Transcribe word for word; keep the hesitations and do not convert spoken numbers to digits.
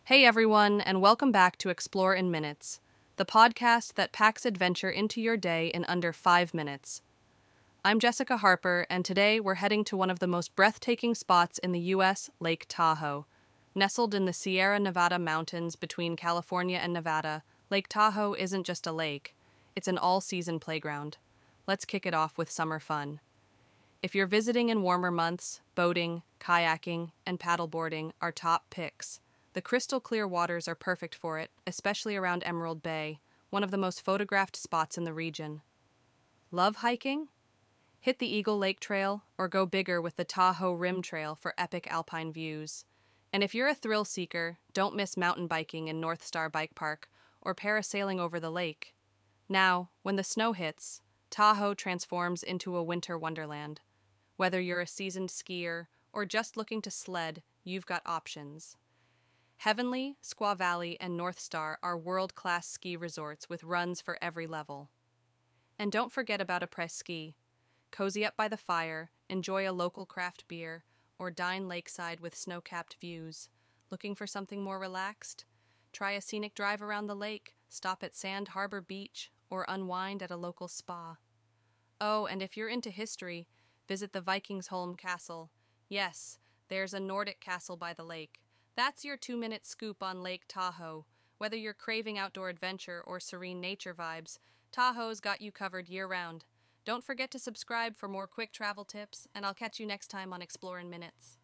Hey everyone, and welcome back to Explore in Minutes, the podcast that packs adventure into your day in under five minutes. I'm Jessica Harper, and today we're heading to one of the most breathtaking spots in the U S, Lake Tahoe. Nestled in the Sierra Nevada mountains between California and Nevada, Lake Tahoe isn't just a lake, it's an all-season playground. Let's kick it off with summer fun. If you're visiting in warmer months, boating, kayaking, and paddleboarding are top picks. The crystal clear waters are perfect for it, especially around Emerald Bay, one of the most photographed spots in the region. Love hiking? Hit the Eagle Lake Trail or go bigger with the Tahoe Rim Trail for epic alpine views. And if you're a thrill seeker, don't miss mountain biking in North Star Bike Park or parasailing over the lake. Now, when the snow hits, Tahoe transforms into a winter wonderland. Whether you're a seasoned skier or just looking to sled, you've got options. Heavenly, Squaw Valley, and North Star are world-class ski resorts with runs for every level. And don't forget about après-ski. Cozy up by the fire, enjoy a local craft beer, or dine lakeside with snow-capped views. Looking for something more relaxed? Try a scenic drive around the lake, stop at Sand Harbor Beach, or unwind at a local spa. Oh, and if you're into history, visit the Vikingsholm Castle. Yes, there's a Nordic castle by the lake. That's your two-minute scoop on Lake Tahoe. Whether you're craving outdoor adventure or serene nature vibes, Tahoe's got you covered year-round. Don't forget to subscribe for more quick travel tips, and I'll catch you next time on Explore in Minutes.